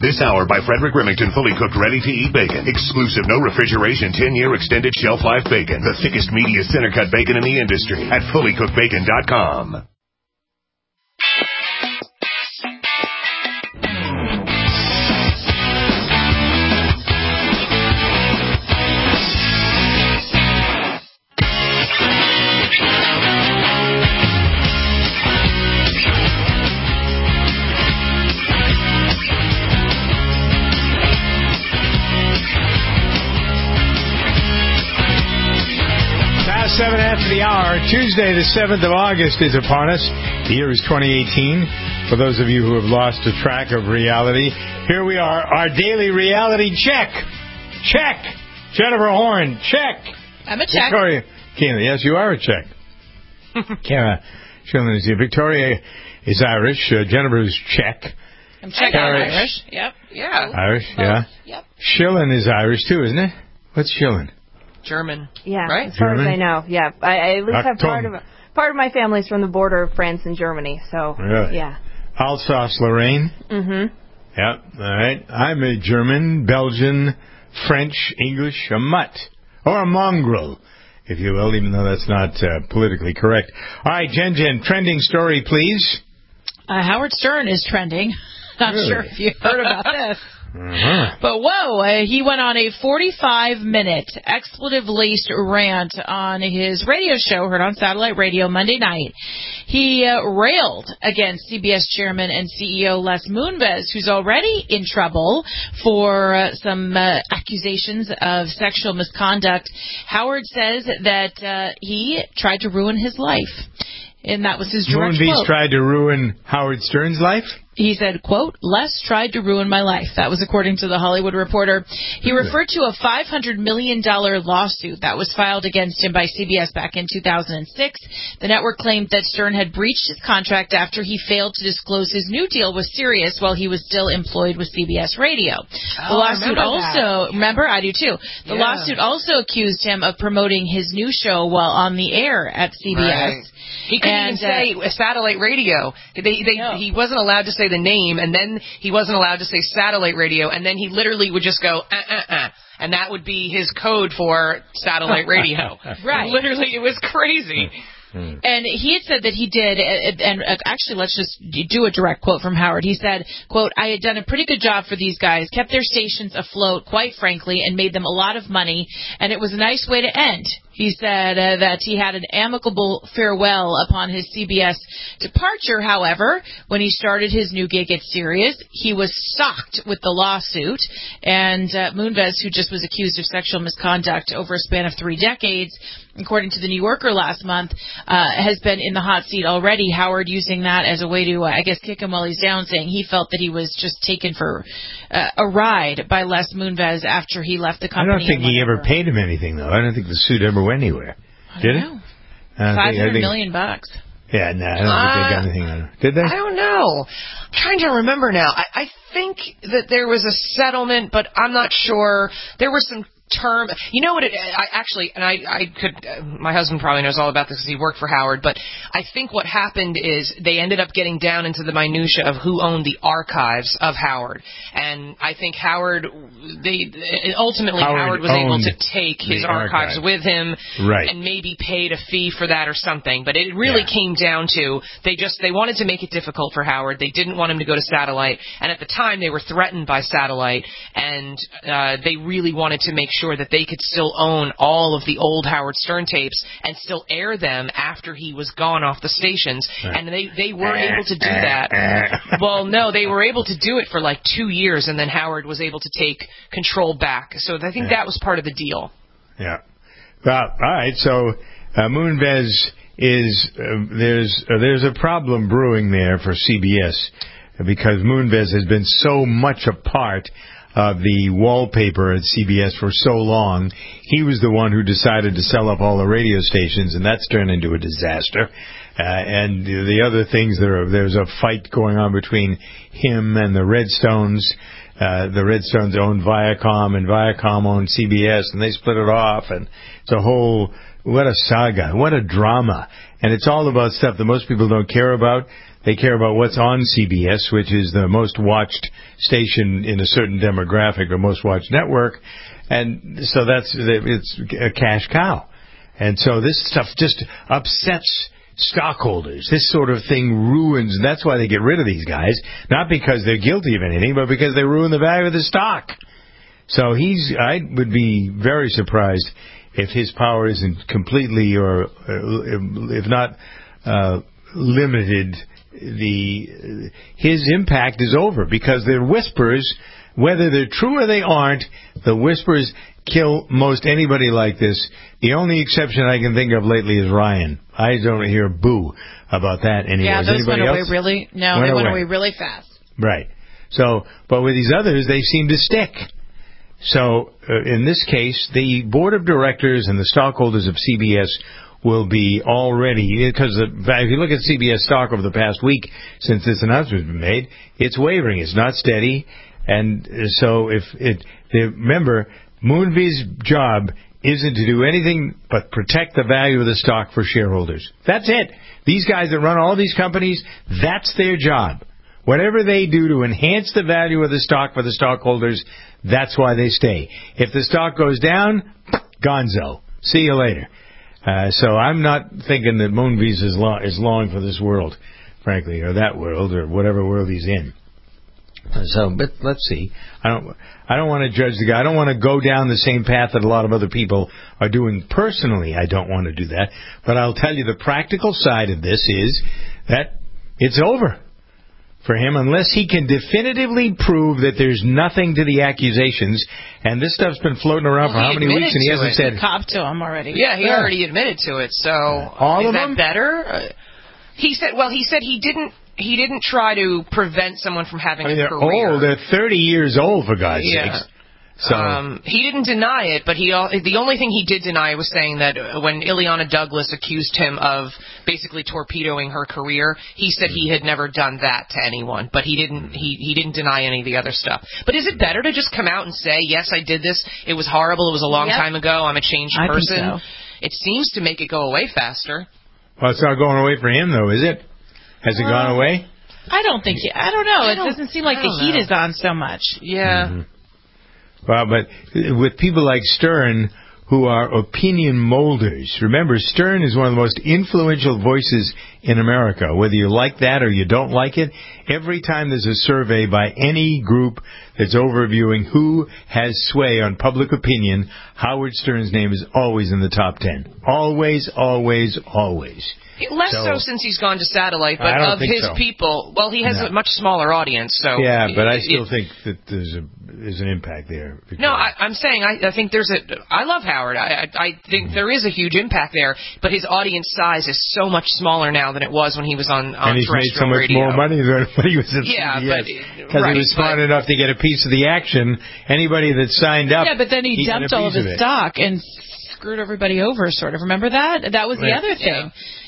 This hour by Frederick Remington, fully cooked, ready-to-eat bacon. Exclusive, no refrigeration, 10-year extended shelf life bacon. The thickest, meatiest, center-cut bacon in the industry at fullycookedbacon.com. Seven after the hour. Tuesday, the 7th of August is upon us. The year is 2018. For those of you who have lost a track of reality, here we are, our daily reality check. Check. Jennifer Horn, check. I'm a check. Victoria Keenan, yes, you are a check. Kara Shillen is here. Victoria is Irish. Jennifer is check. I'm check. Irish. Yep. Yeah. Irish, yeah. Yep. Shillen is Irish too, isn't it? What's Shillen? German. Yeah, right? as far German? as I know. Yeah, I at least have part of my family's from the border of France and Germany. So really? Yeah. Alsace-Lorraine. Mm-hmm. Yep. All right. I'm a German, Belgian, French, English, a mutt or a mongrel, if you will, even though that's not politically correct. All right, Jen, trending story, please. Howard Stern is trending. Not really? sure if you heard about this. Uh-huh. But whoa, he went on a 45-minute expletive-laced rant on his radio show, heard on satellite radio Monday night. He railed against CBS chairman and CEO Les Moonves, who's already in trouble for some accusations of sexual misconduct. Howard says that he tried to ruin his life. And that was his direct quote. Moonves tried to ruin Howard Stern's life? He said, quote, Les tried to ruin my life. That was according to The Hollywood Reporter. He referred to a $500 million lawsuit that was filed against him by CBS back in 2006. The network claimed that Stern had breached his contract after he failed to disclose his new deal with Sirius while he was still employed with CBS Radio. The lawsuit remember? I do too. The lawsuit also accused him of promoting his new show while on the air at CBS. Right. He couldn't even say satellite radio. He wasn't allowed to say the name, and then he wasn't allowed to say satellite radio, and then he literally would just go, and that would be his code for satellite radio. Right. Literally, it was crazy. And he had said that he did, and actually let's just do a direct quote from Howard. He said, quote, I had done a pretty good job for these guys, kept their stations afloat, quite frankly, and made them a lot of money, and it was a nice way to end. He said that he had an amicable farewell upon his CBS departure. However, when he started his new gig at Sirius, he was socked with the lawsuit. And Moonves, who just was accused of sexual misconduct over a span of 3 decades, according to the New Yorker last month, has been in the hot seat already. Howard using that as a way to, kick him while he's down, saying he felt that he was just taken for a ride by Les Moonves after he left the company. I don't think he ever paid him anything, though. I don't think the suit ever went anywhere. Did it? $500 million. Yeah, no, I don't think they got anything on it. Did they? I don't know. I'm trying to remember now. I think that there was a settlement, but I'm not sure. There were some term. You know what? I could. My husband probably knows all about this because he worked for Howard. But I think what happened is they ended up getting down into the minutia of who owned the archives of Howard, and I think Howard was able to take his archives with him, right, and maybe paid a fee for that or something. But it really came down to they wanted to make it difficult for Howard. They didn't want him to go to satellite, and at the time they were threatened by satellite, and they really wanted to make sure that they could still own all of the old Howard Stern tapes and still air them after he was gone off the stations. Right. And they were able to do that. Well, no, they were able to do it for like 2 years, and then Howard was able to take control back. So I think that was part of the deal. Yeah. Well, all right. So Moonves is there's a problem brewing there for CBS because Moonves has been so much a part of the wallpaper at CBS for so long. He was the one who decided to sell up all the radio stations, and that's turned into a disaster. And the other things, there's a fight going on between him and the Redstones. The Redstones owned Viacom, and Viacom owned CBS, and they split it off. And it's a whole, what a saga, what a drama. And it's all about stuff that most people don't care about. They care about what's on CBS, which is the most watched station in a certain demographic or most watched network. And so it's a cash cow. And so this stuff just upsets stockholders. This sort of thing ruins, and that's why they get rid of these guys. Not because they're guilty of anything, but because they ruin the value of the stock. So I would be very surprised if his power isn't completely, or if not limited, his impact is over, because the whispers, whether they're true or they aren't, the whispers kill most anybody like this. The only exception I can think of lately is Ryan. I don't hear boo about that anymore. Yeah, those went away really. No, they went away really fast. Right. So, but with these others, they seem to stick. So, in this case, the board of directors and the stockholders of CBS will be already, because if you look at CBS stock over the past week since this announcement has been made, it's wavering. It's not steady. And so remember, Moonves' job isn't to do anything but protect the value of the stock for shareholders. That's it. These guys that run all these companies, that's their job. Whatever they do to enhance the value of the stock for the stockholders, that's why they stay. If the stock goes down, gonzo. See you later. So I'm not thinking that Moonves is long for this world, frankly, or that world, or whatever world he's in. So, but let's see. I don't want to judge the guy. I don't want to go down the same path that a lot of other people are doing personally. I don't want to do that. But I'll tell you the practical side of this is that it's over for him unless he can definitively prove that there's nothing to the accusations. And this stuff's been floating around for how many weeks, and he hasn't said... He copped to him already. Yeah, he already admitted to it. So all is of that them? Better? He said he didn't try to prevent someone from having a they're career. old. They're 30 years old, for God's sakes. So he didn't deny it, but the only thing he did deny was saying that when Ileana Douglas accused him of basically torpedoing her career, he said he had never done that to anyone, but he didn't deny any of the other stuff. But is it better to just come out and say, yes, I did this, it was horrible, it was a long time ago, I'm a changed person? I think so. It seems to make it go away faster. Well, it's not going away for him, though, is it? Has it gone away? I don't think I don't know. It doesn't seem like the heat is on so much. Yeah. Mm-hmm. Well, but with people like Stern, who are opinion molders. Remember, Stern is one of the most influential voices in America. Whether you like that or you don't like it, every time there's a survey by any group that's overviewing who has sway on public opinion, Howard Stern's name is always in the top 10. Always, always, always. Less so since he's gone to satellite, but of his people, well, he has a much smaller audience. So yeah, but I still think that there's an impact there. No, I'm saying I think I love Howard. I think there is a huge impact there, but his audience size is so much smaller now than it was when he was on and he's made so much radio. more money than when he was at CBS. Because he was smart enough to get a piece of the action. Anybody that signed up, but then he dumped all of his stock and screwed everybody over. Sort of remember that? That was the other thing.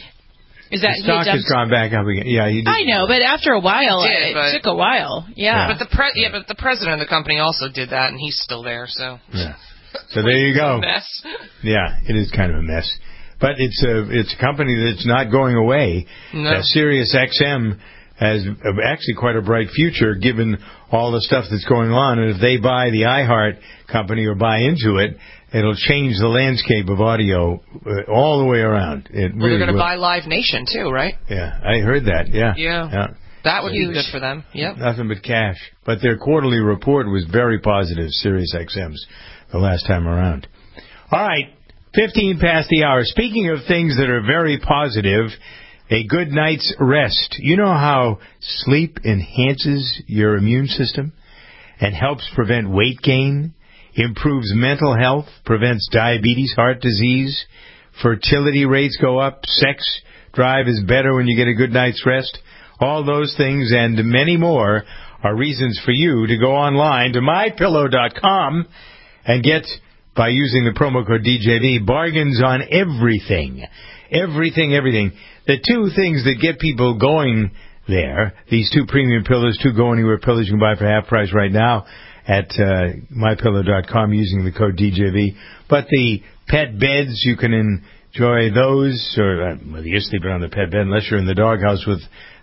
Is that the stock has gone back up again? Yeah, he did. I know, but after a while, it took a while. Yeah, but the president of the company also did that, and he's still there. So so there you go. A mess. Yeah, it is kind of a mess, but it's a company that's not going away. No. Sirius XM has actually quite a bright future given all the stuff that's going on, and if they buy the iHeart company or buy into it, it'll change the landscape of audio all the way around. They're going to buy Live Nation, too, right? Yeah, I heard that, Yeah. That would be good for them, Nothing but cash. But their quarterly report was very positive, Sirius XM's, the last time around. All right, 15 past the hour. Speaking of things that are very positive, a good night's rest. You know how sleep enhances your immune system and helps prevent weight gain? Improves mental health, prevents diabetes, heart disease, fertility rates go up, sex drive is better when you get a good night's rest. All those things and many more are reasons for you to go online to MyPillow.com and get, by using the promo code DJV, bargains on everything. Everything. The two things that get people going there, these two premium pillows, two go-anywhere pillows you can buy for half price right now at MyPillow.com using the code DJV. But the pet beds, you can enjoy those, or well, you're sleeping on the pet bed unless you're in the doghouse with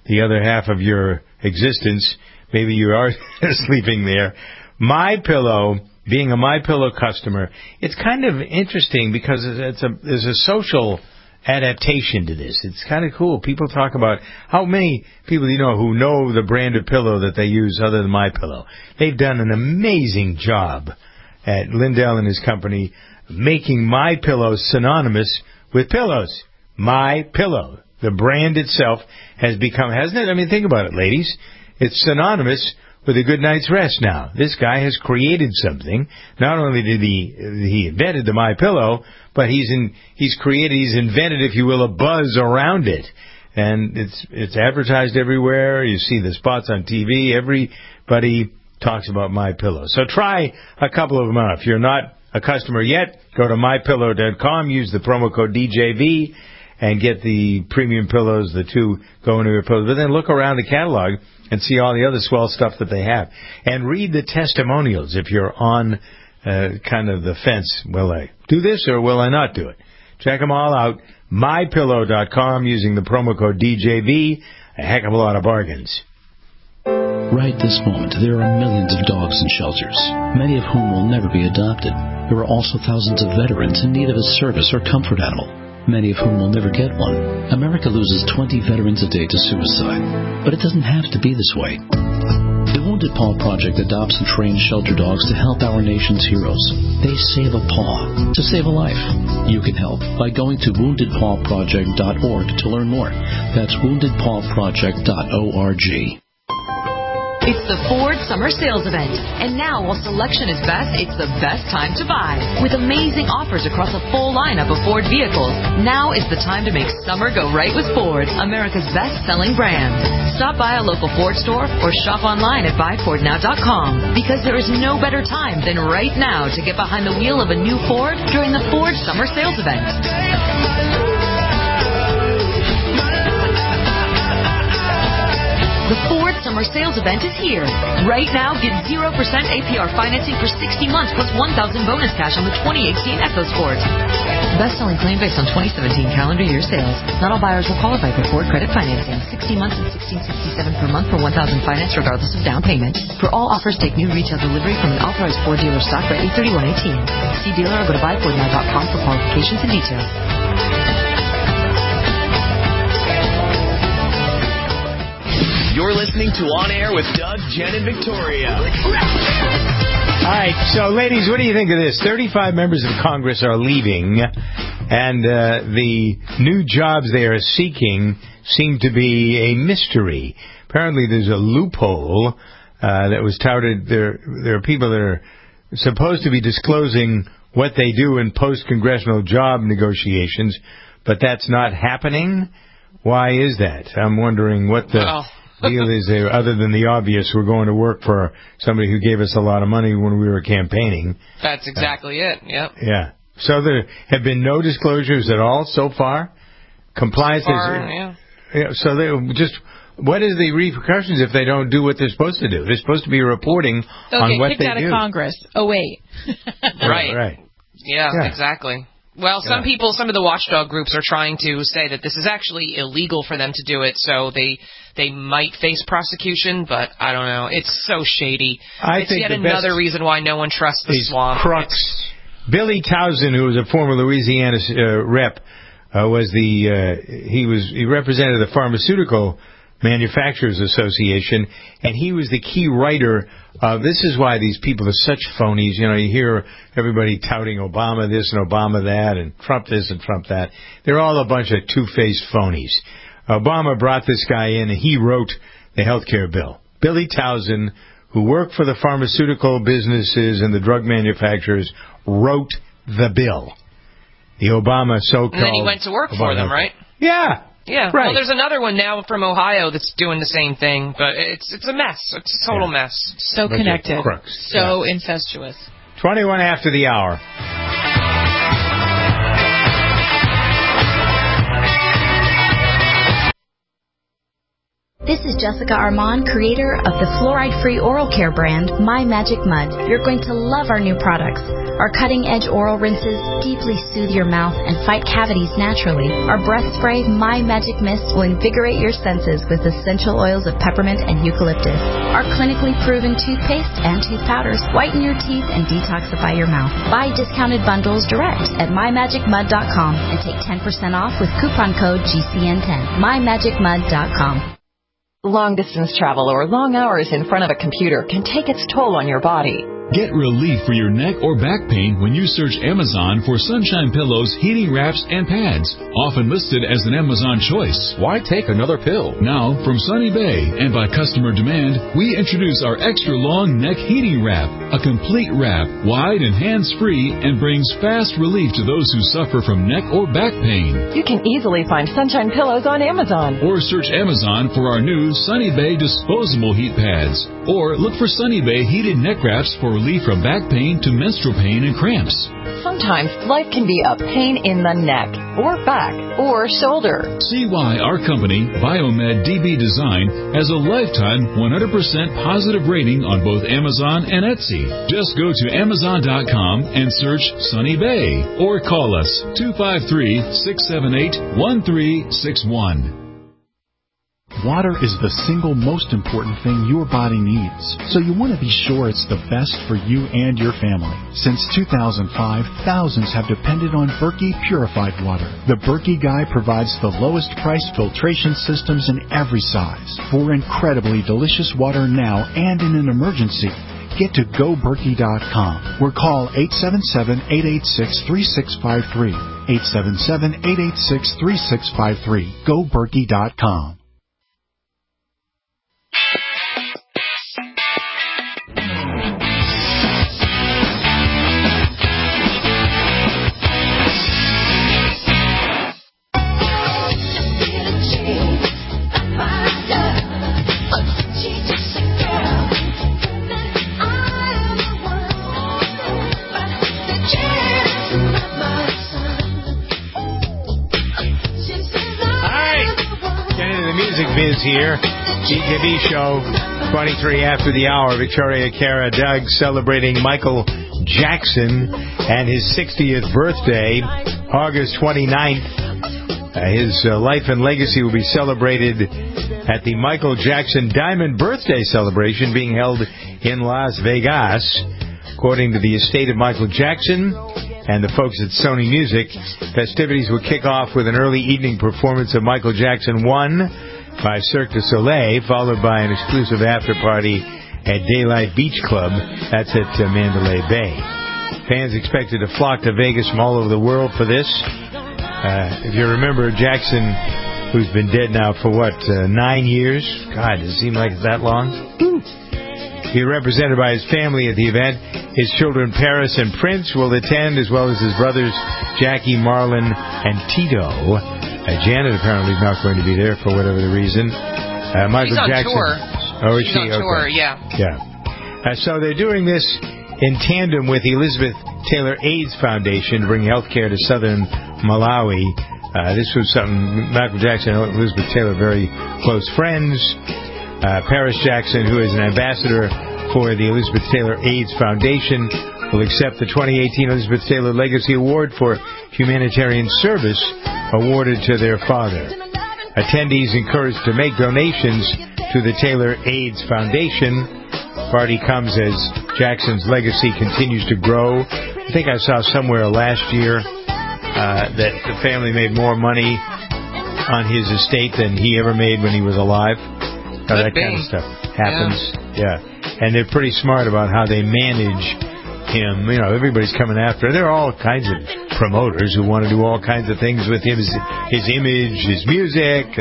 the other half of your existence. Maybe you are sleeping there. MyPillow, being a MyPillow customer, it's kind of interesting because there's a social adaptation to this. It's kind of cool. People talk about how many people you know who know the brand of pillow that they use other than MyPillow. They've done an amazing job at Lindell and his company making MyPillow synonymous with pillows. MyPillow. The brand itself has become, hasn't it? I mean, think about it, ladies. It's synonymous with a good night's rest now. This guy has created something. Not only did he invented the MyPillow, but he's invented, if you will, a buzz around it. And it's advertised everywhere. You see the spots on TV. Everybody talks about MyPillow. So try a couple of them out. If you're not a customer yet, go to MyPillow.com, use the promo code DJV, and get the premium pillows, the two go into your pillows. But then look around the catalog and see all the other swell stuff that they have. And read the testimonials if you're on kind of the fence. Will I do this or will I not do it? Check them all out. MyPillow.com using the promo code DJV. A heck of a lot of bargains. Right this moment, there are millions of dogs in shelters, many of whom will never be adopted. There are also thousands of veterans in need of a service or comfort animal, many of whom will never get one. America loses 20 veterans a day to suicide, but it doesn't have to be this way. The Wounded Paw Project adopts and trains shelter dogs to help our nation's heroes. They save a paw to save a life. You can help by going to woundedpawproject.org to learn more. That's woundedpawproject.org. It's the Ford Summer Sales Event. And now, while selection is best, it's the best time to buy. With amazing offers across a full lineup of Ford vehicles, now is the time to make summer go right with Ford, America's best-selling brand. Stop by a local Ford store or shop online at buyfordnow.com, because there is no better time than right now to get behind the wheel of a new Ford during the Ford Summer Sales Event. The Ford Summer Sales Event is here. Right now, get 0% APR financing for 60 months plus $1,000 bonus cash on the 2018 EcoSport. Best-selling claim based on 2017 calendar year sales. Not all buyers will qualify for Ford credit financing. 60 months and $1,667 per month for $1,000 finance regardless of down payment. For all offers, take new retail delivery from an authorized Ford dealer stock by 8/31/18. See dealer or go to buyfordnow.com for qualifications and details. You're listening to On Air with Doug, Jen, and Victoria. All right, so ladies, what do you think of this? 35 members of Congress are leaving, and the new jobs they are seeking seem to be a mystery. Apparently there's a loophole that was touted. There are people that are supposed to be disclosing what they do in post-congressional job negotiations, but that's not happening. Why is that? I'm wondering what the deal is there, other than the obvious, we're going to work for somebody who gave us a lot of money when we were campaigning. That's exactly it, yep. Yeah. So there have been no disclosures at all so far? Compliance is... So they just... What is the repercussions if they don't do what they're supposed to do? They're supposed to be reporting on what they do. Kicked out of Congress. Oh, wait. Right. Yeah, exactly. Well, some of the watchdog groups are trying to say that this is actually illegal for them to do it, so they might face prosecution, but I don't know. It's so shady. It's yet another reason why no one trusts the swamp. Crooks. Billy Towson, who was a former Louisiana rep, he represented the Pharmaceutical Manufacturers Association, and he was the key writer. This is why these people are such phonies. You know, you hear everybody touting Obama this and Obama that and Trump this and Trump that. They're all a bunch of two-faced phonies. Obama brought this guy in, and he wrote the health care bill. Billy Towson, who worked for the pharmaceutical businesses and the drug manufacturers, wrote the bill. The Obama so-called... And then he went to work for them, right? Yeah. Yeah, right. Well, there's another one now from Ohio that's doing the same thing, but it's a mess. It's a total mess. So connected. So incestuous. 21 after the hour. This is Jessica Armand, creator of the fluoride-free oral care brand, My Magic Mud. You're going to love our new products. Our cutting-edge oral rinses deeply soothe your mouth and fight cavities naturally. Our breath spray, My Magic Mist, will invigorate your senses with essential oils of peppermint and eucalyptus. Our clinically proven toothpaste and tooth powders whiten your teeth and detoxify your mouth. Buy discounted bundles direct at mymagicmud.com and take 10% off with coupon code GCN10. mymagicmud.com. Long-distance travel or long hours in front of a computer can take its toll on your body. Get relief for your neck or back pain when you search Amazon for Sunshine Pillows, heating wraps, and pads, often listed as an Amazon choice. Why take another pill? Now, from Sunny Bay, and by customer demand, we introduce our extra-long neck heating wrap, a complete wrap, wide and hands-free, and brings fast relief to those who suffer from neck or back pain. You can easily find Sunshine Pillows on Amazon. Or search Amazon for our new Sunny Bay disposable heat pads. Or look for Sunny Bay heated neck wraps for relief from back pain to menstrual pain and cramps. Sometimes life can be a pain in the neck, or back, or shoulder. See why our company, Biomed DB Design, has a lifetime 100% positive rating on both Amazon and Etsy. Just go to Amazon.com and search Sunny Bay, or call us 253-678-1361. Water is the single most important thing your body needs, so you want to be sure it's the best for you and your family. Since 2005, thousands have depended on Berkey purified water. The Berkey Guy provides the lowest price filtration systems in every size for incredibly delicious water now and in an emergency. Get to GoBerkey.com or call 877-886-3653. 877-886-3653. GoBerkey.com. Here, DJB show, 23 after the hour. Victoria, Kara, Doug celebrating Michael Jackson and his 60th birthday, August 29th. His life and legacy will be celebrated at the Michael Jackson Diamond Birthday Celebration being held in Las Vegas. According to the estate of Michael Jackson and the folks at Sony Music, festivities will kick off with an early evening performance of Michael Jackson 1 by Cirque du Soleil, followed by an exclusive after-party at Daylight Beach Club. That's at Mandalay Bay. Fans expected to flock to Vegas from all over the world for this. If you remember, Jackson, who's been dead now for, 9 years? God, does it seem like it's that long? He'll be represented by his family at the event. His children, Paris and Prince, will attend, as well as his brothers, Jackie, Marlon, and Tito. Janet apparently is not going to be there for whatever the reason. Michael She's on Jackson. Tour. Oh, is She's she? on tour, okay. yeah. So they're doing this in tandem with the Elizabeth Taylor AIDS Foundation to bring health care to southern Malawi. This was something Michael Jackson and Elizabeth Taylor, very close friends. Paris Jackson, who is an ambassador for the Elizabeth Taylor AIDS Foundation, will accept the 2018 Elizabeth Taylor Legacy Award for Humanitarian Service awarded to their father. Attendees encouraged to make donations to the Taylor AIDS Foundation. Party comes as Jackson's legacy continues to grow. I think I saw somewhere last year that the family made more money on his estate than he ever made when he was alive. That kind of stuff happens. Yeah. And they're pretty smart about how they manage him. You know, everybody's coming after. There are all kinds of promoters who want to do all kinds of things with him, his image, his music,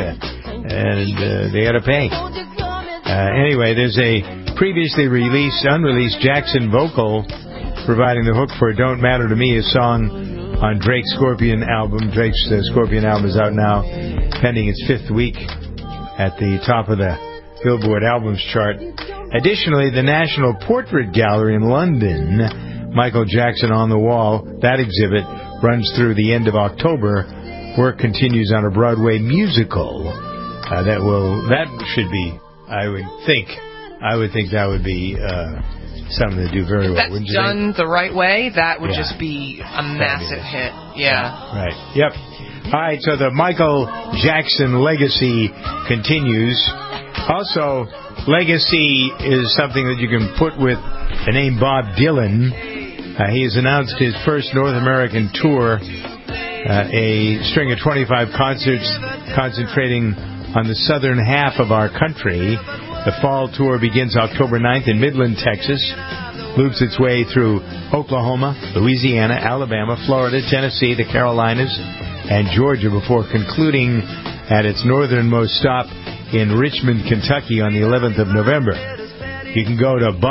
and they got to pay. Anyway, there's a previously unreleased Jackson vocal providing the hook for Don't Matter to Me, a song on Drake's Scorpion album. Drake's Scorpion album is out now, pending its 5th week at the top of the Billboard Albums chart. Additionally, the National Portrait Gallery in London, Michael Jackson on the Wall, that exhibit runs through the end of October. Work continues on a Broadway musical That should be, I would think that would be something to do very well. That's done the right way. That would just be a massive hit. Yeah. Right. Yep. All right. So the Michael Jackson legacy continues. Also, legacy is something that you can put with the name Bob Dylan. He has announced his first North American tour, a string of 25 concerts concentrating on the southern half of our country. The fall tour begins October 9th in Midland, Texas, loops its way through Oklahoma, Louisiana, Alabama, Florida, Tennessee, the Carolinas, and Georgia before concluding at its northernmost stop in Richmond, Kentucky on the 11th of November. You can go to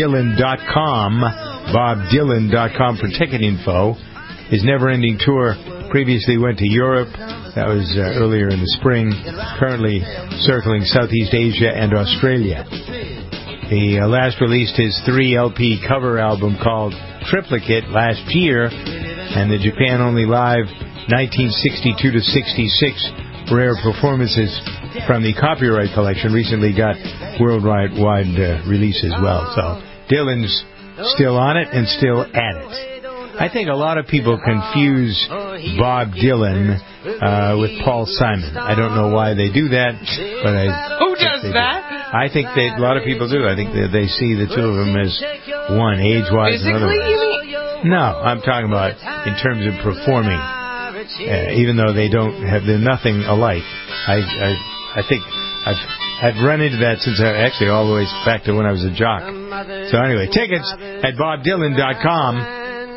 bobdylan.com for ticket info. His never-ending tour previously went to Europe. That was earlier in the spring. Currently circling Southeast Asia and Australia. He last released his 3-LP cover album called Triplicate last year, and the Japan-only live 1962 to 66 rare performances from the copyright collection recently got worldwide release as well. So Dylan's still on it and still at it. I think a lot of people confuse Bob Dylan with Paul Simon. I don't know why they do that, but who does that? I think a lot of people do. I think they see the two of them as one, age-wise and otherwise. Physically, No, I'm talking about in terms of performing. Even though they're nothing alike. I think I've run into that since all the way back to when I was a jock. So anyway, tickets at bobdylan.com.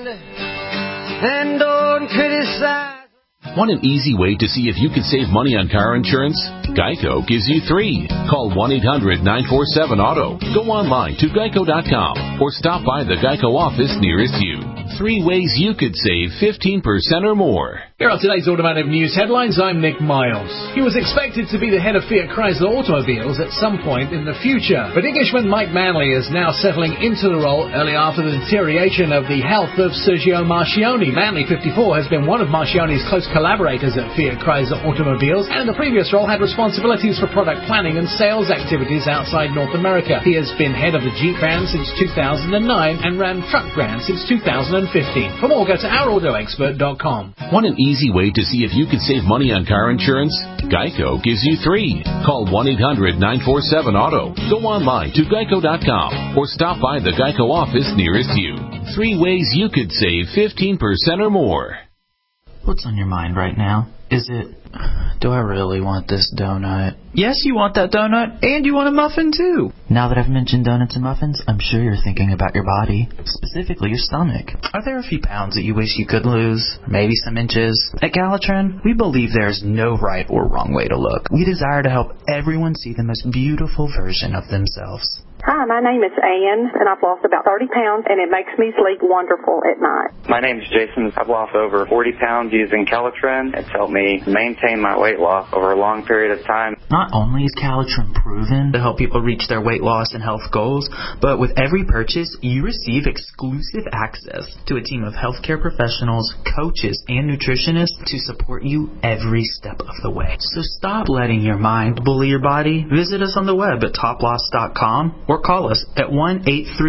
And don't criticize. Want an easy way to see if you could save money on car insurance? Geico gives you 3. Call 1-800-947-AUTO. Go online to geico.com or stop by the Geico office nearest you. 3 ways you could save 15% or more. Here are today's automotive news headlines. I'm Nick Miles. He was expected to be the head of Fiat Chrysler Automobiles at some point in the future, but Englishman Mike Manley is now settling into the role early after the deterioration of the health of Sergio Marchionne. Manley, 54, has been one of Marchionne's close collaborators at Fiat Chrysler Automobiles, and in the previous role had responsibilities for product planning and sales activities outside North America. He has been head of the Jeep brand since 2009 and Ram truck brand since 2015. For more, go to ourautoexpert.com. Want an easy way to see if you could save money on car insurance? Geico gives you 3. Call 1-800-947-AUTO. Go online to geico.com or stop by the Geico office nearest you. 3 ways you could save 15% or more. What's on your mind right now? Is it, do I really want this donut? Yes, you want that donut, and you want a muffin, too. Now that I've mentioned donuts and muffins, I'm sure you're thinking about your body, specifically your stomach. Are there a few pounds that you wish you could lose? Maybe some inches? At Galatron, we believe there's no right or wrong way to look. We desire to help everyone see the most beautiful version of themselves. Hi, my name is Ann, and I've lost about 30 pounds, and it makes me sleep wonderful at night. My name is Jason. I've lost over 40 pounds using Calitrin. It's helped me maintain my weight loss over a long period of time. Not only is Calitrin proven to help people reach their weight loss and health goals, but with every purchase, you receive exclusive access to a team of healthcare professionals, coaches, and nutritionists to support you every step of the way. So stop letting your mind bully your body. Visit us on the web at toploss.com or call us at 1-83.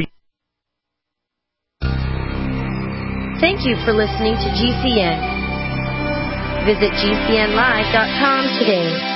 Thank you for listening to GCN. Visit GCNlive.com today.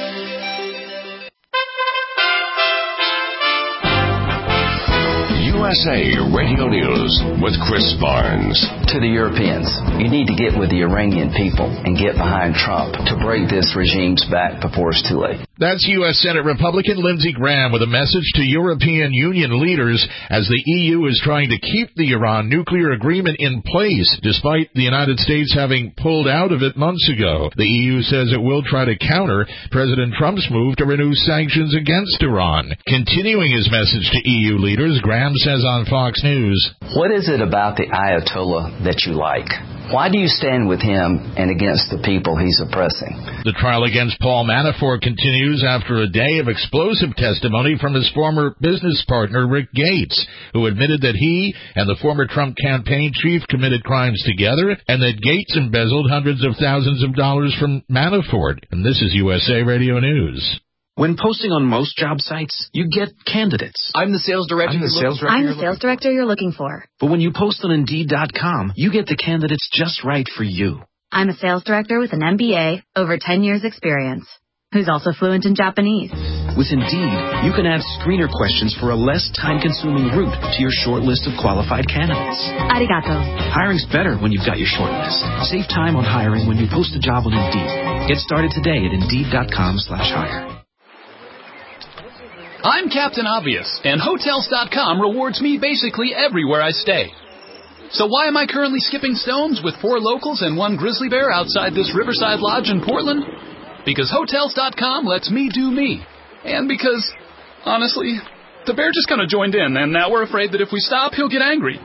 USA Radio News with Chris Barnes. To the Europeans, you need to get with the Iranian people and get behind Trump to break this regime's back before it's too late. That's U.S. Senate Republican Lindsey Graham with a message to European Union leaders as the EU is trying to keep the Iran nuclear agreement in place despite the United States having pulled out of it months ago. The EU says it will try to counter President Trump's move to renew sanctions against Iran. Continuing his message to EU leaders, Graham says on Fox News, "What is it about the Ayatollah that you like? Why do you stand with him and against the people he's oppressing? The trial against Paul Manafort continues after a day of explosive testimony from his former business partner, Rick Gates, who admitted that he and the former Trump campaign chief committed crimes together and that Gates embezzled hundreds of thousands of dollars from Manafort. And this is USA Radio News. When posting on most job sites, you get candidates. I'm the sales director. I'm the sales director you're looking for. But when you post on Indeed.com, you get the candidates just right for you. I'm a sales director with an MBA, over 10 years experience, who's also fluent in Japanese. With Indeed, you can add screener questions for a less time-consuming route to your short list of qualified candidates. Arigato. Hiring's better when you've got your short list. Save time on hiring when you post a job on Indeed. Get started today at Indeed.com/hire. I'm Captain Obvious, and Hotels.com rewards me basically everywhere I stay. So why am I currently skipping stones with 4 locals and 1 grizzly bear outside this Riverside Lodge in Portland? Because Hotels.com lets me do me. And because, honestly, the bear just kind of joined in, and now we're afraid that if we stop, he'll get angry.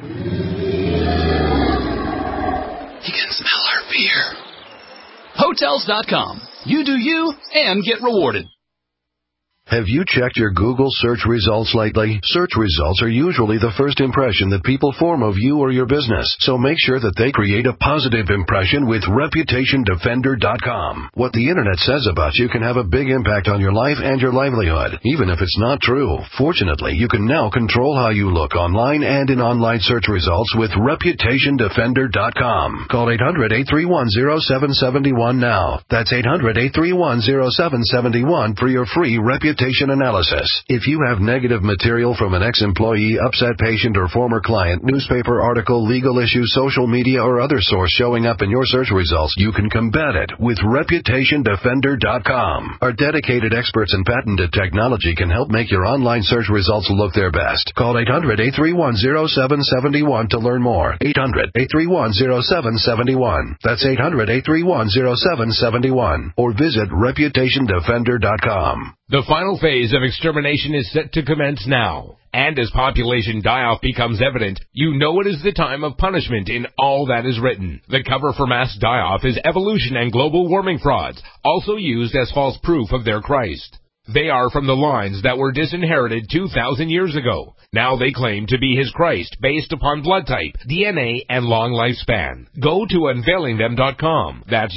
He can smell our fear. Hotels.com. You do you, and get rewarded. Have you checked your Google search results lately? Search results are usually the first impression that people form of you or your business, so make sure that they create a positive impression with ReputationDefender.com. What the Internet says about you can have a big impact on your life and your livelihood, even if it's not true. Fortunately, you can now control how you look online and in online search results with ReputationDefender.com. Call 800-831-0771 now. That's 800-831-0771 for your free reputation analysis. If you have negative material from an ex-employee, upset patient, or former client, newspaper article, legal issue, social media, or other source showing up in your search results, you can combat it with ReputationDefender.com. Our dedicated experts in patented technology can help make your online search results look their best. Call 800-831-0771 to learn more. 800-831-0771. That's 800-831-0771. Or visit ReputationDefender.com. The final phase of extermination is set to commence now. And as population die-off becomes evident, you know it is the time of punishment in all that is written. The cover for mass die-off is evolution and global warming frauds, also used as false proof of their Christ. They are from the lines that were disinherited 2,000 years ago. Now they claim to be his Christ based upon blood type, DNA, and long lifespan. Go to unveilingthem.com. That's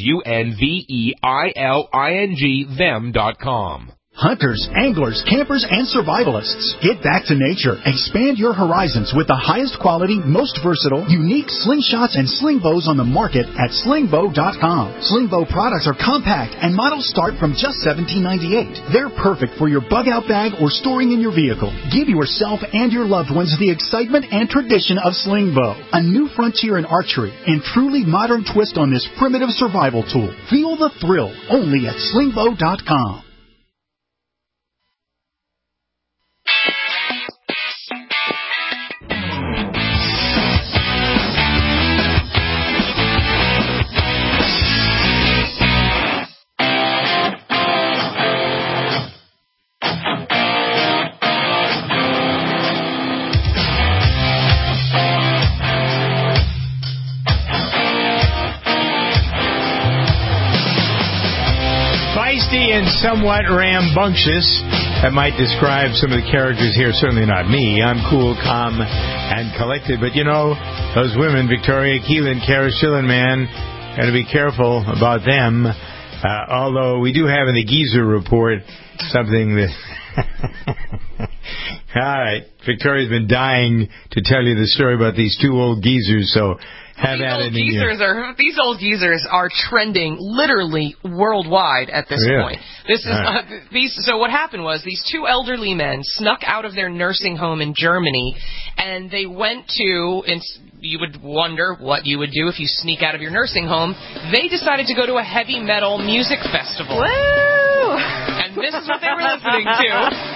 UNVEILING them.com. Hunters, anglers, campers, and survivalists. Get back to nature. Expand your horizons with the highest quality, most versatile, unique slingshots and sling bows on the market at slingbow.com. Slingbow products are compact and models start from just $17.98. They're perfect for your bug-out bag or storing in your vehicle. Give yourself and your loved ones the excitement and tradition of Slingbow, a new frontier in archery and truly modern twist on this primitive survival tool. Feel the thrill only at slingbow.com. And somewhat rambunctious. That might describe some of the characters here. Certainly not me. I'm cool, calm, and collected. But you know, those women, Victoria Keelan, Kara Schillen, man, got to be careful about them. Although we do have in the Geezer report something that... All right. Victoria's been dying to tell you the story about these 2 old geezers, so... These old geezers are trending literally worldwide at this point. This is So what happened was these 2 elderly men snuck out of their nursing home in Germany, and they went to. And you would wonder what you would do if you sneak out of your nursing home. They decided to go to a heavy metal music festival. Woo! And this is what they were listening to.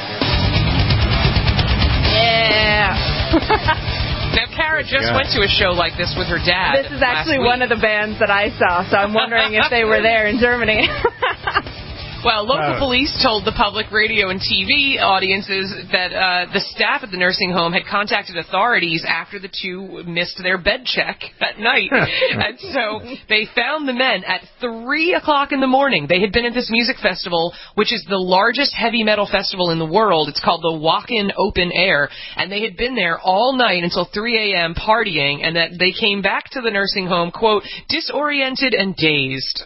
Yeah. Now, Kara just went to a show like this with her dad. This is actually one of the bands that I saw, so I'm wondering if they were there in Germany. Well, local police told the public radio and TV audiences that the staff at the nursing home had contacted authorities after the two missed their bed check at night. And so they found the men at 3 o'clock in the morning. They had been at this music festival, which is the largest heavy metal festival in the world. It's called the Wacken Open Air. And they had been there all night until 3 a.m. partying, and that they came back to the nursing home, quote, disoriented and dazed.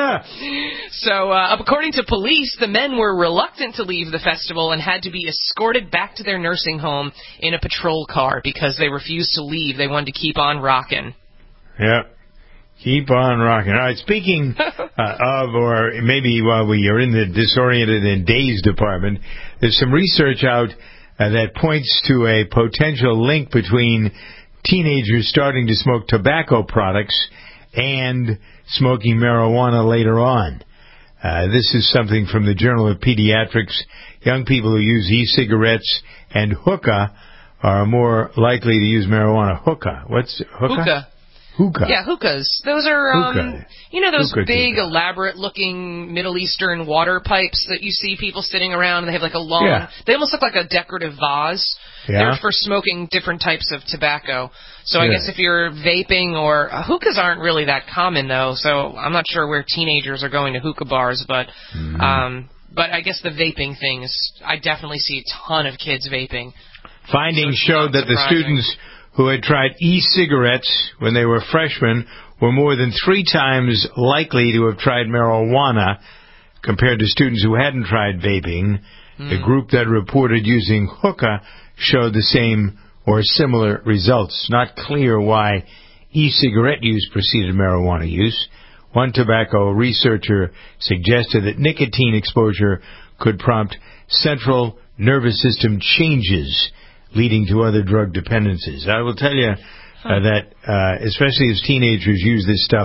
So, according to police, the men were reluctant to leave the festival and had to be escorted back to their nursing home in a patrol car because they refused to leave. They wanted to keep on rocking. Yeah. Keep on rocking. All right, speaking of, or maybe while we are in the disoriented and dazed department, there's some research out that points to a potential link between teenagers starting to smoke tobacco products and smoking marijuana later on. This is something from the Journal of Pediatrics. Young people who use e-cigarettes and hookah are more likely to use marijuana. Hookah. What's hookah? Hookah. Yeah, hookahs. Those are, hookah. You know those Hookah big, elaborate-looking Middle Eastern water pipes that you see people sitting around, and they have like a long... Yeah. They almost look like a decorative vase. Yeah. They're for smoking different types of tobacco. So I Yeah. guess if you're vaping or... hookahs aren't really that common, though, so I'm not sure where teenagers are going to hookah bars, but... But I guess the vaping things, I definitely see a ton of kids vaping. Findings So showed that the surprising. students who had tried e-cigarettes when they were freshmen were more than 3 times likely to have tried marijuana compared to students who hadn't tried vaping. The group that reported using hookah showed the same or similar results. Not clear why e-cigarette use preceded marijuana use. One tobacco researcher suggested that nicotine exposure could prompt central nervous system changes, leading to other drug dependencies. I will tell you that, especially as teenagers use this stuff,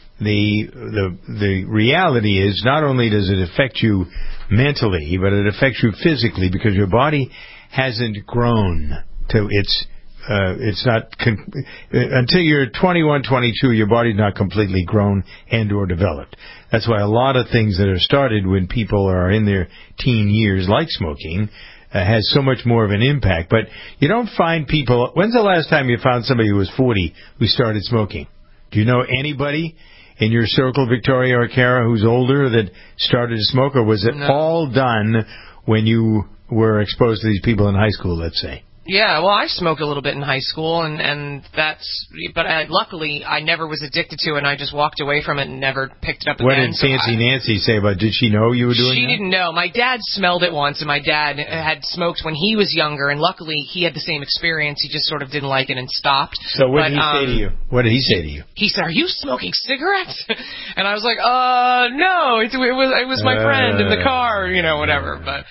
the reality is not only does it affect you mentally, but it affects you physically because your body hasn't grown to it's not until you're 21, 22, your body's not completely grown and or developed. That's why a lot of things that are started when people are in their teen years, like smoking, has so much more of an impact. But you don't find people... When's the last time you found somebody who was 40 who started smoking? Do you know anybody in your circle, Victoria or Kara, who's older that started to smoke? Or was it all done when you were exposed to these people in high school, let's say? Yeah, well, I smoked a little bit in high school, and that's... But luckily, I never was addicted to it, and I just walked away from it and never picked it up again. What did Fancy Nancy say about... Did she know you were doing that? She didn't know. My dad smelled it once, and my dad had smoked when he was younger, and luckily, he had the same experience. He just sort of didn't like it and stopped. So what did he say to you? What did he say to you? He said, "Are you smoking cigarettes?" And I was like, no, it was my friend in the car, whatever. But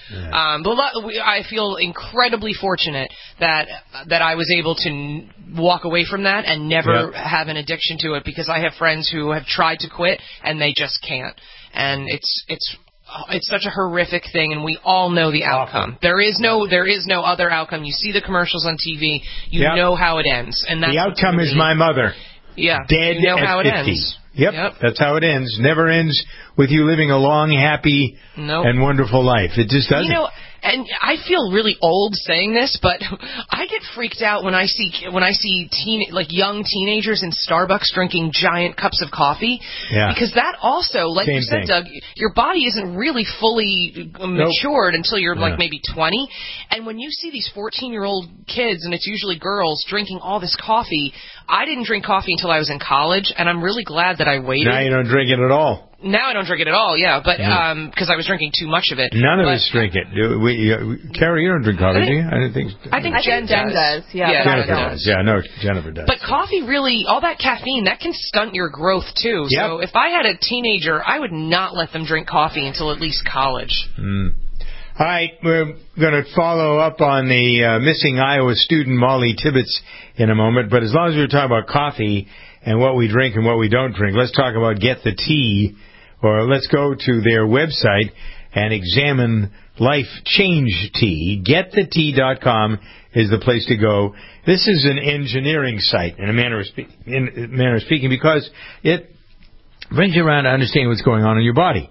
I feel incredibly fortunate that I was able to walk away from that and never have an addiction to it, because I have friends who have tried to quit and they just can't. And it's such a horrific thing, and we all know the outcome. There is no other outcome. You see the commercials on TV, you know how it ends, and that's the outcome is my mother. Yeah, dead you know at how 50. It ends. Yep, that's how it ends. Never ends with you living a long, happy, and wonderful life. It just doesn't. And I feel really old saying this, but I get freaked out when I see young teenagers in Starbucks drinking giant cups of coffee. Yeah. Because that also, like Same you said, thing. Doug, your body isn't really fully matured until you're like maybe 20. And when you see these 14-year-old kids, and it's usually girls, drinking all this coffee, I didn't drink coffee until I was in college, and I'm really glad that I waited. Now you don't drink it at all. Now I don't drink it at all, but because I was drinking too much of it. None of us drink it. Carrie, you don't drink coffee, do you? I think Jen does. Jennifer does. Yeah, no, Jennifer does. But coffee really, all that caffeine, that can stunt your growth too. Yep. So if I had a teenager, I would not let them drink coffee until at least college. All right, we're going to follow up on the missing Iowa student Molly Tibbetts in a moment. But as long as we're talking about coffee and what we drink and what we don't drink, let's talk about Get the Tea, or let's go to their website and examine Life Change Tea. GetTheTea.com is the place to go. This is an engineering site, in a manner of speaking, because it brings you around to understanding what's going on in your body.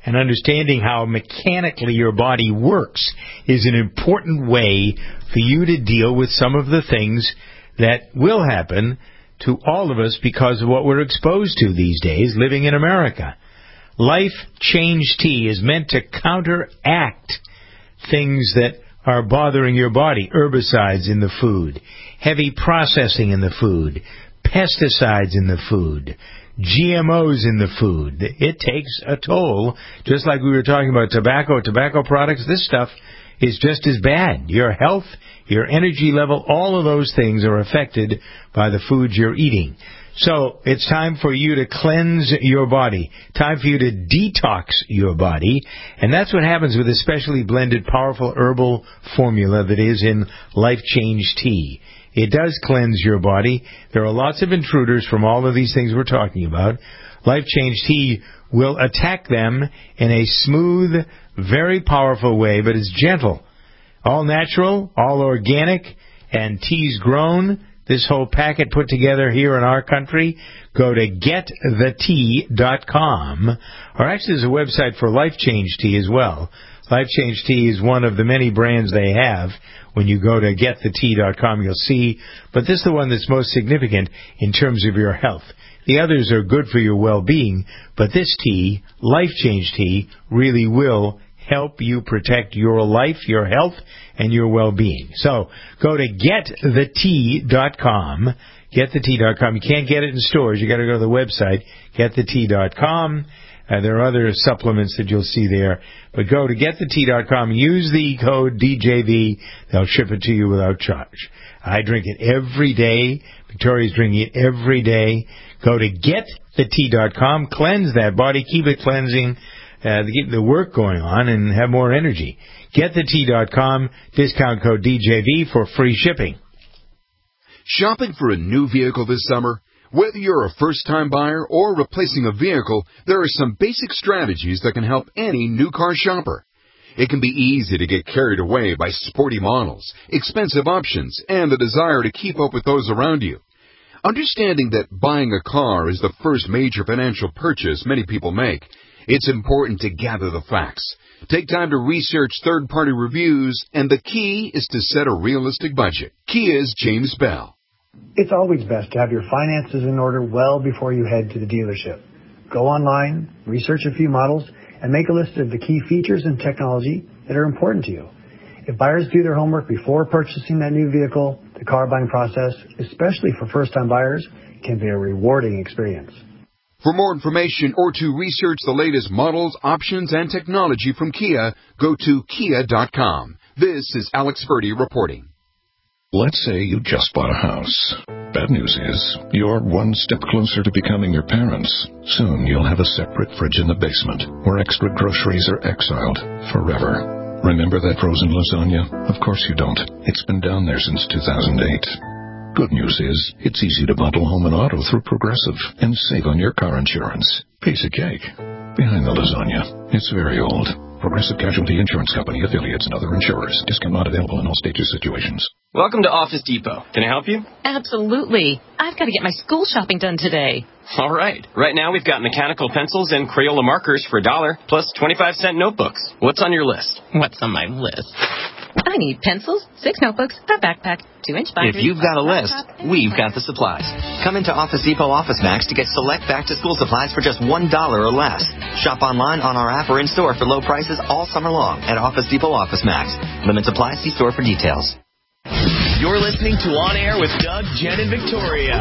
and understanding how mechanically your body works is an important way for you to deal with some of the things that will happen to all of us because of what we're exposed to these days living in America. Life Change Tea is meant to counteract things that are bothering your body. Herbicides in the food, heavy processing in the food, pesticides in the food, GMOs in the food. It takes a toll. Just like we were talking about tobacco products, this stuff is just as bad. Your health, your energy level, all of those things are affected by the foods you're eating. So it's time for you to cleanse your body, time for you to detox your body, and that's what happens with a specially blended, powerful herbal formula that is in Life Change Tea. It does cleanse your body. There are lots of intruders from all of these things we're talking about. Life Change Tea will attack them in a smooth, very powerful way, but it's gentle. All natural, all organic, and teas grown. This whole packet put together here in our country. Go to getthetea.com. Or actually, there's a website for Life Change Tea as well. Life Change Tea is one of the many brands they have. When you go to getthetea.com, you'll see. But this is the one that's most significant in terms of your health. The others are good for your well-being, but this tea, Life Change Tea, really will help you protect your life, your health, and your well-being. So go to getthetea.com. Getthetea.com. You can't get it in stores. You got to go to the website, getthetea.com. There are other supplements that you'll see there. But go to getthetea.com. Use the code DJV. They'll ship it to you without charge. I drink it every day. Victoria's drinking it every day. Go to getthetea.com. Cleanse that body. Keep it cleansing. Keep the work going on and have more energy. Getthetea.com. Discount code DJV for free shipping. Shopping for a new vehicle this summer? Whether you're a first-time buyer or replacing a vehicle, there are some basic strategies that can help any new car shopper. It can be easy to get carried away by sporty models, expensive options, and the desire to keep up with those around you. Understanding that buying a car is the first major financial purchase many people make, it's important to gather the facts. Take time to research third-party reviews, and the key is to set a realistic budget. Kia's James Bell. It's always best to have your finances in order well before you head to the dealership. Go online, research a few models, and make a list of the key features and technology that are important to you. If buyers do their homework before purchasing that new vehicle, the car buying process, especially for first-time buyers, can be a rewarding experience. For more information or to research the latest models, options, and technology from Kia, go to kia.com. This is Alex Ferdy reporting. Let's say you just bought a house. Bad news is, you're one step closer to becoming your parents. Soon you'll have a separate fridge in the basement, where extra groceries are exiled forever. Remember that frozen lasagna? Of course you don't. It's been down there since 2008. Good news is, it's easy to bundle home and auto through Progressive and save on your car insurance. Piece of cake. Behind the lasagna, it's very old. Progressive Casualty Insurance Company, affiliates, and other insurers. Discount not available in all states or situations. Welcome to Office Depot. Can I help you? Absolutely. I've got to get my school shopping done today. All right. Right now we've got mechanical pencils and Crayola markers for $1, plus 25-cent notebooks. What's on your list? What's on my list? I need pencils, 6 notebooks, a backpack, 2-inch binders. If you've got a list, we've got the supplies. Come into Office Depot Office Max to get select back-to-school supplies for just $1 or less. Shop online, on our app, or in-store for low prices all summer long at Office Depot Office Max. Limit supply. See store for details. You're listening to On Air with Doug, Jen, and Victoria.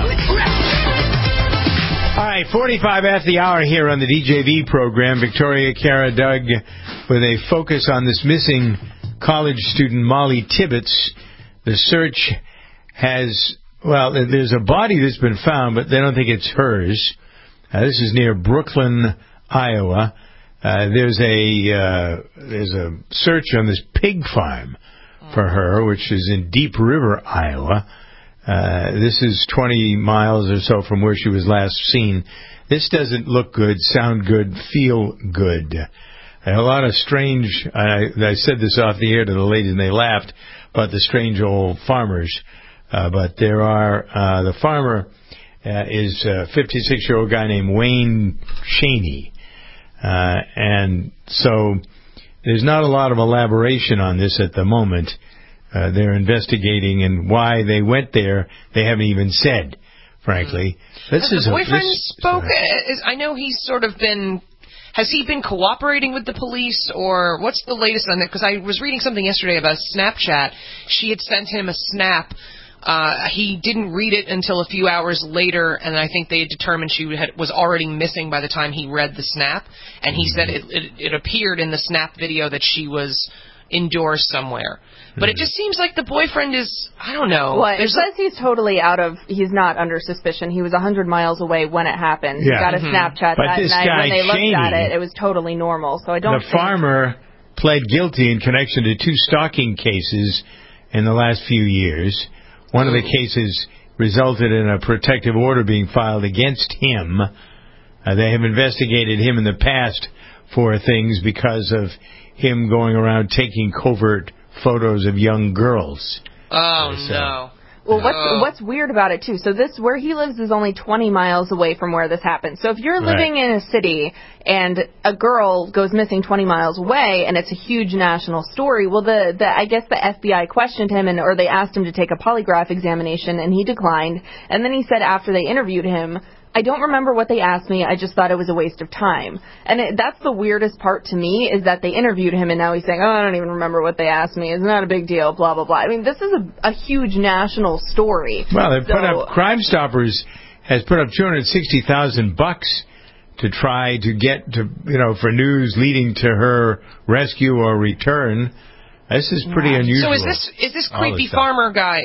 All right, 45 after the hour here on the DJV program. Victoria, Kara, Doug, with a focus on this missing college student Molly Tibbetts. The search has, well, there's a body that's been found, but they don't think it's hers. This is near Brooklyn, Iowa. There's a search on this pig farm for her, which is in Deep River, Iowa. This is 20 miles or so from where she was last seen. This doesn't look good, sound good, feel good. A lot of strange, I said this off the air to the ladies and they laughed about the strange old farmers. But there are, the farmer is a 56-year-old guy named Wayne Cheney. And so there's not a lot of elaboration on this at the moment. They're investigating, and why they went there, they haven't even said, frankly. Has the boyfriend spoke? I know he's sort of been... Has he been cooperating with the police, or what's the latest on that? Because I was reading something yesterday about Snapchat. She had sent him a snap. He didn't read it until a few hours later, and I think they had determined she was already missing by the time he read the snap. And he said it appeared in the snap video that she was indoors somewhere. But it just seems like the boyfriend is, I don't know. Well, it says he's not under suspicion. He was 100 miles away when it happened. Yeah. He got a Snapchat that night. When they looked at it, it was totally normal. So I don't think... The farmer pled guilty in connection to 2 stalking cases in the last few years. One of the cases resulted in a protective order being filed against him. They have investigated him in the past for things because of him going around taking covert photos of young girls. Oh, no. Well, what's weird about it, too, so where he lives is only 20 miles away from where this happened. So if you're living in a city and a girl goes missing 20 miles away and it's a huge national story, well, I guess the FBI questioned him or they asked him to take a polygraph examination, and he declined. And then he said after they interviewed him, I don't remember what they asked me. I just thought it was a waste of time. And that's the weirdest part to me, is that they interviewed him and now he's saying, I don't even remember what they asked me. It's not a big deal, blah, blah, blah. I mean, this is a huge national story. Well, they put up, Crime Stoppers has put up $260,000 to try to get to, for news leading to her rescue or return. This is pretty unusual. So is this creepy farmer guy,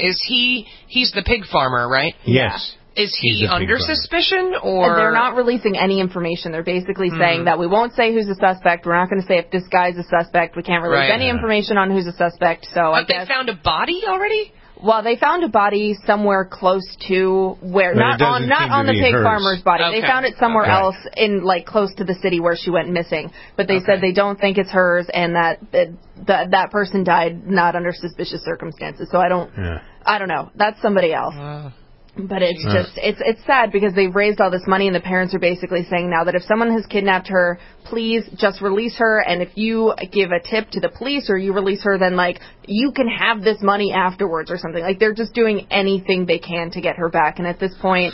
he's the pig farmer, right? Yes. Is he under suspicion, or...? They're not releasing any information. They're basically saying that we won't say who's a suspect. We're not going to say if this guy's a suspect. We can't release any information on who's a suspect. So I guess... They found a body already? Well, they found a body somewhere close to where... Not on the pig farmer's body. Okay. They found it somewhere else in, close to the city where she went missing. But they said they don't think it's hers, and that person died not under suspicious circumstances. So I don't know. That's somebody else. But it's just, it's sad because they've raised all this money and the parents are basically saying now that if someone has kidnapped her, please just release her. And if you give a tip to the police or you release her, then you can have this money afterwards or something. They're just doing anything they can to get her back. And at this point,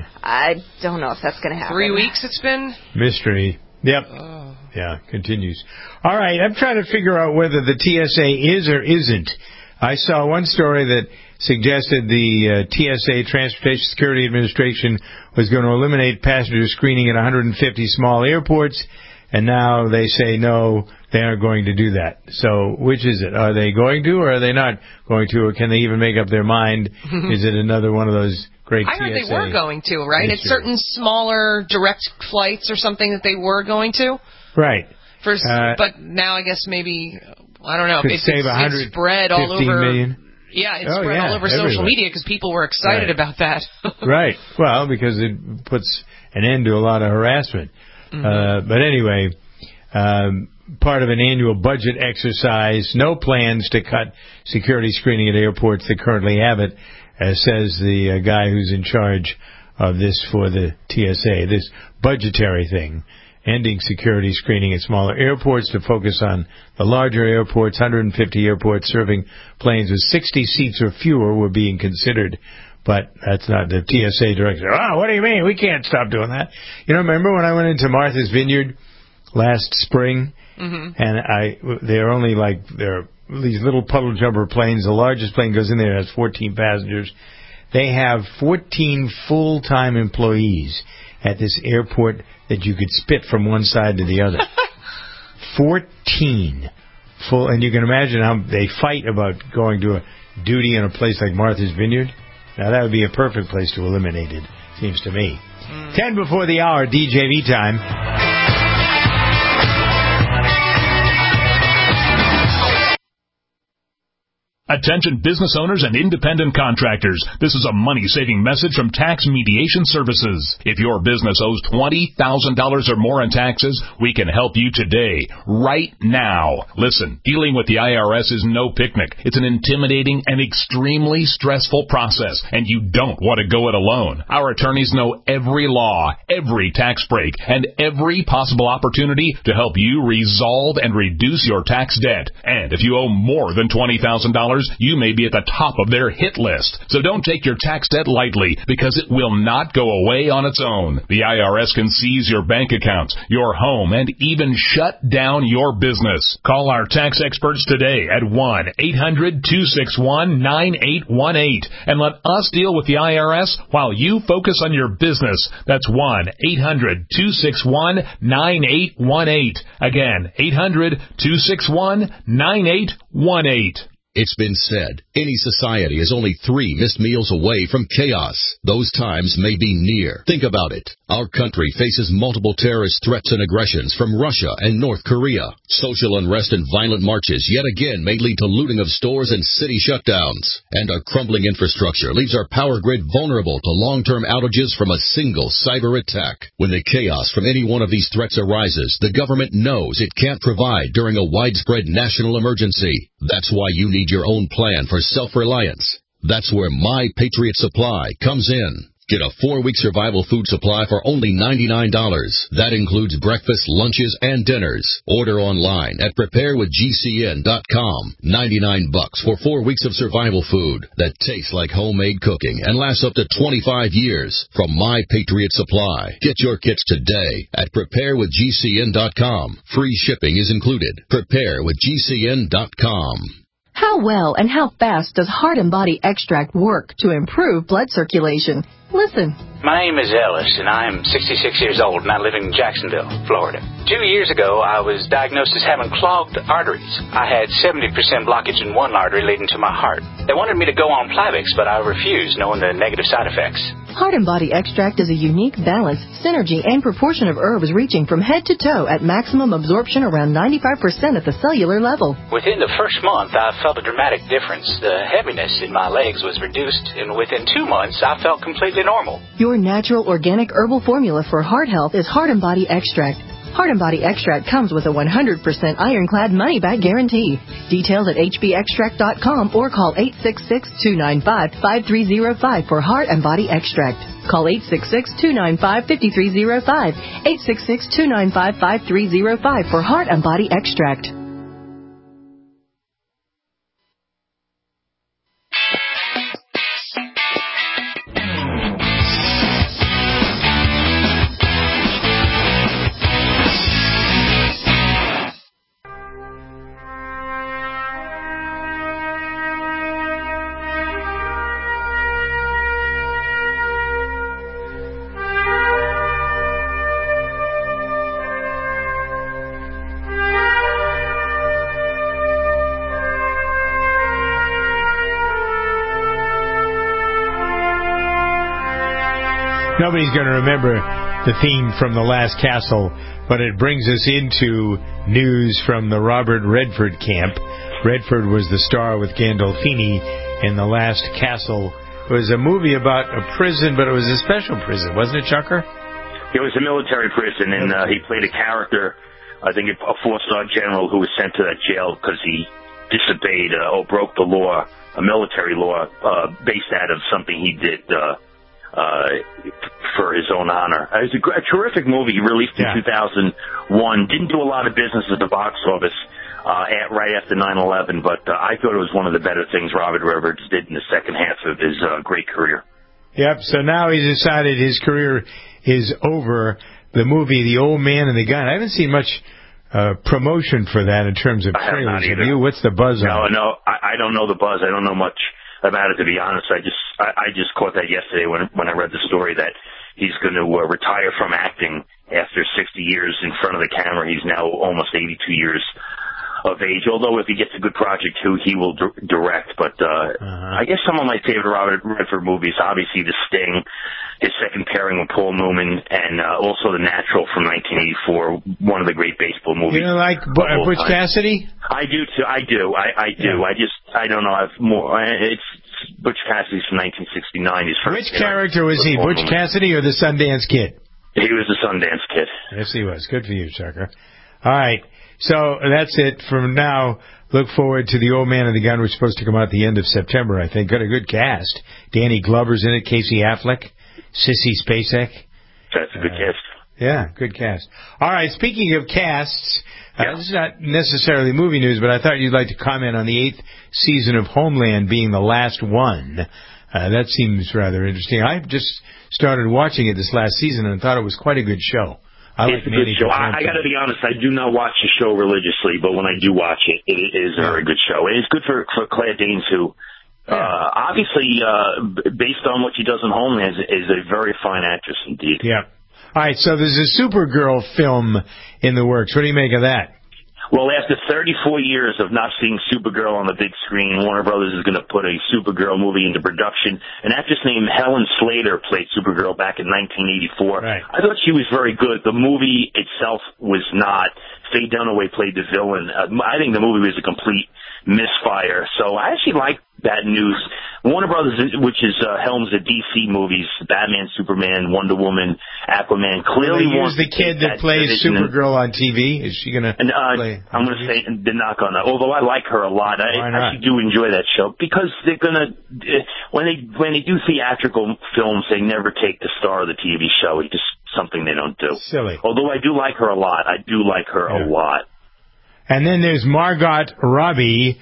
I don't know if that's going to happen. 3 weeks it's been? Mystery. Yep. Yeah, continues. All right, I'm trying to figure out whether the TSA is or isn't. I saw one story that suggested the TSA, Transportation Security Administration, was going to eliminate passenger screening at 150 small airports, and now they say no, they aren't going to do that. So which is it? Are they going to, or are they not going to, or can they even make up their mind? Is it another one of those great TSA? I heard they were going to, right? It's certain smaller direct flights or something that they were going to? Right. But now I guess maybe... I don't know. It's spread all over. Million. Yeah, it's spread all over social media because people were excited about that. Right. Well, because it puts an end to a lot of harassment. But anyway, part of an annual budget exercise, no plans to cut security screening at airports that currently have it, says the guy who's in charge of this for the TSA, this budgetary thing. Ending security screening at smaller airports to focus on the larger airports. 150 airports serving planes with 60 seats or fewer were being considered. But that's not the TSA director. What do you mean? We can't stop doing that. Remember when I went into Martha's Vineyard last spring? And they're only they're these little puddle jumper planes. The largest plane goes in there, has 14 passengers. They have 14 full-time employees at this airport that you could spit from one side to the other. 14 full, and you can imagine how they fight about going to a duty in a place like Martha's Vineyard. Now that would be a perfect place to eliminate it, seems to me. 10 before the hour, DJV time. Attention business owners and independent contractors. This is a money-saving message from Tax Mediation Services. If your business owes $20,000 or more in taxes, we can help you today, right now. Listen, dealing with the IRS is no picnic. It's an intimidating and extremely stressful process, and you don't want to go it alone. Our attorneys know every law, every tax break, and every possible opportunity to help you resolve and reduce your tax debt. And if you owe more than $20,000, you may be at the top of their hit list. So don't take your tax debt lightly, because it will not go away on its own. The IRS can seize your bank accounts, your home, and even shut down your business. Call our tax experts today at 1-800-261-9818 and let us deal with the IRS while you focus on your business. That's 1-800-261-9818. Again, 800-261-9818. It's been said, any society is only 3 missed meals away from chaos. Those times may be near. Think about it. Our country faces multiple terrorist threats and aggressions from Russia and North Korea. Social unrest and violent marches yet again may lead to looting of stores and city shutdowns. And our crumbling infrastructure leaves our power grid vulnerable to long-term outages from a single cyber attack. When the chaos from any one of these threats arises, the government knows it can't provide during a widespread national emergency. That's why you need your own plan for self-reliance. That's where My Patriot Supply comes in. Get a 4-week survival food supply for only $99. That includes breakfast, lunches, and dinners. Order online at preparewithgcn.com. $99 for 4 weeks of survival food that tastes like homemade cooking and lasts up to 25 years from My Patriot Supply. Get your kits today at preparewithgcn.com. Free shipping is included. Preparewithgcn.com. How well and how fast does Heart and Body Extract work to improve blood circulation? Listen. My name is Ellis, and I am 66 years old, and I live in Jacksonville, Florida. 2 years ago, I was diagnosed as having clogged arteries. I had 70% blockage in one artery leading to my heart. They wanted me to go on Plavix, but I refused, knowing the negative side effects. Heart and Body Extract is a unique balance, synergy, and proportion of herbs reaching from head to toe at maximum absorption around 95% at the cellular level. Within the first month, I felt a dramatic difference. The heaviness in my legs was reduced, and within 2 months, I felt completely normal. Your natural organic herbal formula for heart health is Heart and Body Extract. Heart and Body Extract comes with a 100% ironclad money-back guarantee. Details at hbextract.com or call 866-295-5305 for Heart and Body Extract. Call 866-295-5305, 866-295-5305 for Heart and Body Extract. Nobody's going to remember the theme from The Last Castle, but it brings us into news from the Robert Redford camp. Redford was the star with Gandolfini in The Last Castle. It was a movie about a prison, but it was a special prison, wasn't it, Chucker? It was a military prison, and he played a character, I think a 4-star general who was sent to that jail because he disobeyed or broke the law, a military law, based out of something he did for his own honor. It was a terrific movie, released in 2001. Didn't do a lot of business at the box office right after 9/11, but I thought it was one of the better things Robert Redford did in the second half of his great career. Yep, so now he's decided his career is over. The movie, The Old Man and the Gun, I haven't seen much promotion for that in terms of trailers. Have you? What's the buzz on it? No, I don't know the buzz. I don't know much about it, to be honest. I just caught that yesterday when I read the story that he's going to retire from acting after 60 years in front of the camera. He's now almost 82 years of age, although if he gets a good project too, he will direct. But I guess some of my favorite Robert Redford movies, obviously The Sting, his second pairing with Paul Newman, and also The Natural from 1984, one of the great baseball movies. You know, like Butch Cassidy? I do too. I do. I do. Yeah. I don't know. It's Butch Cassidy's from 1969. Which character was he, Butch Cassidy or the Sundance Kid? He was the Sundance Kid. Yes, he was. Good for you, Chucker. All right. So that's it from now. Look forward to The Old Man and the Gun, which is supposed to come out at the end of September, I think. Got a good cast. Danny Glover's in it, Casey Affleck, Sissy Spacek. That's a good cast. Yeah, good cast. All right, speaking of casts, this is not necessarily movie news, but I thought you'd like to comment on the 8th season of Homeland being the last one. That seems rather interesting. I just started watching it this last season and thought it was quite a good show. It's a good show. I got to be honest, I do not watch the show religiously, but when I do watch it, it is a very good show. And it's good for Claire Danes, who obviously, based on what she does in Homeland, is a very fine actress indeed. Yeah. All right, so there's a Supergirl film in the works. What do you make of that? Well, after 34 years of not seeing Supergirl on the big screen, Warner Brothers is going to put a Supergirl movie into production. An actress named Helen Slater played Supergirl back in 1984. Right. I thought she was very good. The movie itself was not. Faye Dunaway played the villain. I think the movie was a complete misfire. So I actually like that news. Warner Brothers, which is helms the DC movies, Batman, Superman, Wonder Woman, Aquaman, clearly wants the kid that plays Supergirl on TV. Is she going to play? I'm going to say they're not going to. Although I like her a lot, I actually do enjoy that show because they're going to. When they do theatrical films, they never take the star of the TV show. It's just something they don't do. Silly. Although I do like her a lot. I do like her a lot. And then there's Margot Robbie,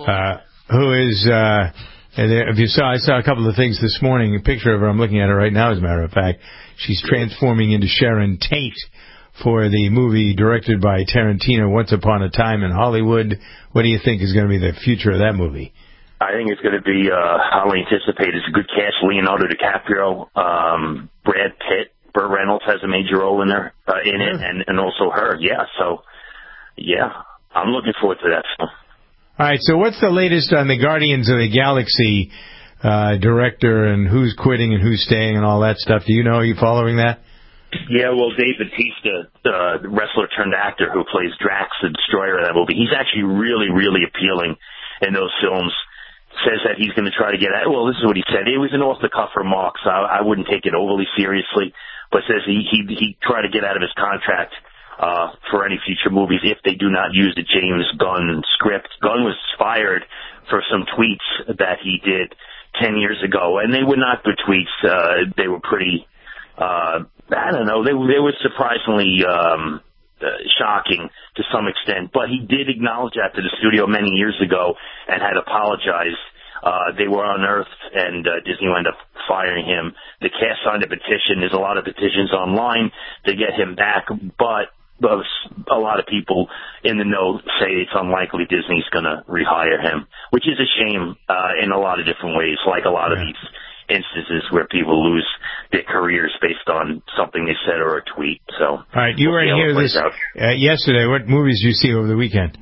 who is. If you saw, I saw a couple of things this morning. A picture of her. I'm looking at her right now, as a matter of fact. She's transforming into Sharon Tate for the movie directed by Tarantino, Once Upon a Time in Hollywood. What do you think is going to be the future of that movie? I think it's going to be, I'll anticipate it's a good cast. Leonardo DiCaprio, Brad Pitt, Burt Reynolds has a major role in there, in it, and also her. Yeah, so, yeah, I'm looking forward to that film. All right, so what's the latest on the Guardians of the Galaxy director and who's quitting and who's staying and all that stuff? Do you know? Are you following that? Yeah, well, Dave Bautista, the wrestler turned actor who plays Drax the Destroyer in that movie, he's actually really, really appealing in those films. Says that he's going to try to get out. Well, this is what he said. It was an off-the-cuff remark, so I wouldn't take it overly seriously. But says he tried to get out of his contract for any future movies if they do not use the James Gunn script. Gunn was fired for some tweets that he did 10 years ago, and they were not good tweets. They were pretty, I don't know, they were surprisingly shocking to some extent. But he did acknowledge that to the studio many years ago and had apologized. They were unearthed, and Disney wound up firing him. The cast signed a petition. There's a lot of petitions online to get him back, but a lot of people in the know say it's unlikely Disney's going to rehire him, which is a shame in a lot of different ways, like a lot of these instances where people lose their careers based on something they said or a tweet. So, all right, you were in here this yesterday. What movies did you see over the weekend?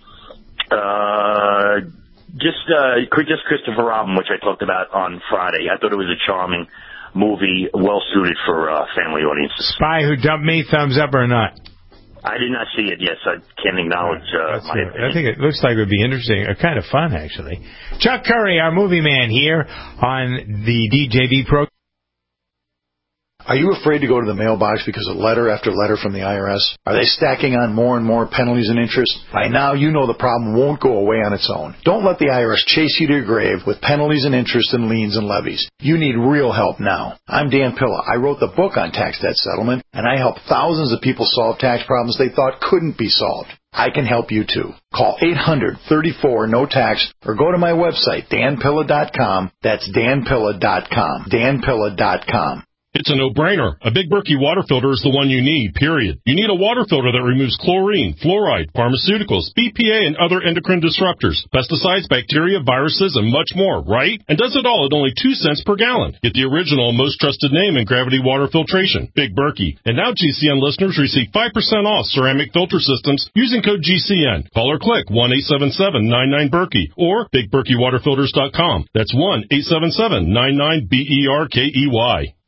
Just Christopher Robin, which I talked about on Friday. I thought it was a charming movie, well suited for family audiences. Spy Who Dumped Me, thumbs up or not? I did not see it. Yes, I can't acknowledge my opinion. I think it looks like it would be interesting, kind of fun actually. Chuck Curry, our movie man, here on the DJB program. Are you afraid to go to the mailbox because of letter after letter from the IRS? Are they stacking on more and more penalties and interest? By now, you know the problem won't go away on its own. Don't let the IRS chase you to your grave with penalties and interest and liens and levies. You need real help now. I'm Dan Pilla. I wrote the book on tax debt settlement, and I help thousands of people solve tax problems they thought couldn't be solved. I can help you too. Call 800-34-NO-TAX or go to my website, danpilla.com. That's danpilla.com. danpilla.com. It's a no-brainer. A Big Berkey water filter is the one you need, period. You need a water filter that removes chlorine, fluoride, pharmaceuticals, BPA, and other endocrine disruptors, pesticides, bacteria, viruses, and much more, right? And does it all at only 2 cents per gallon. Get the original, most trusted name in gravity water filtration, Big Berkey. And now GCN listeners receive 5% off ceramic filter systems using code GCN. Call or click 1-877-99-BERKEY or BigBerkeyWaterFilters.com. That's 1-877-99-BERKEY.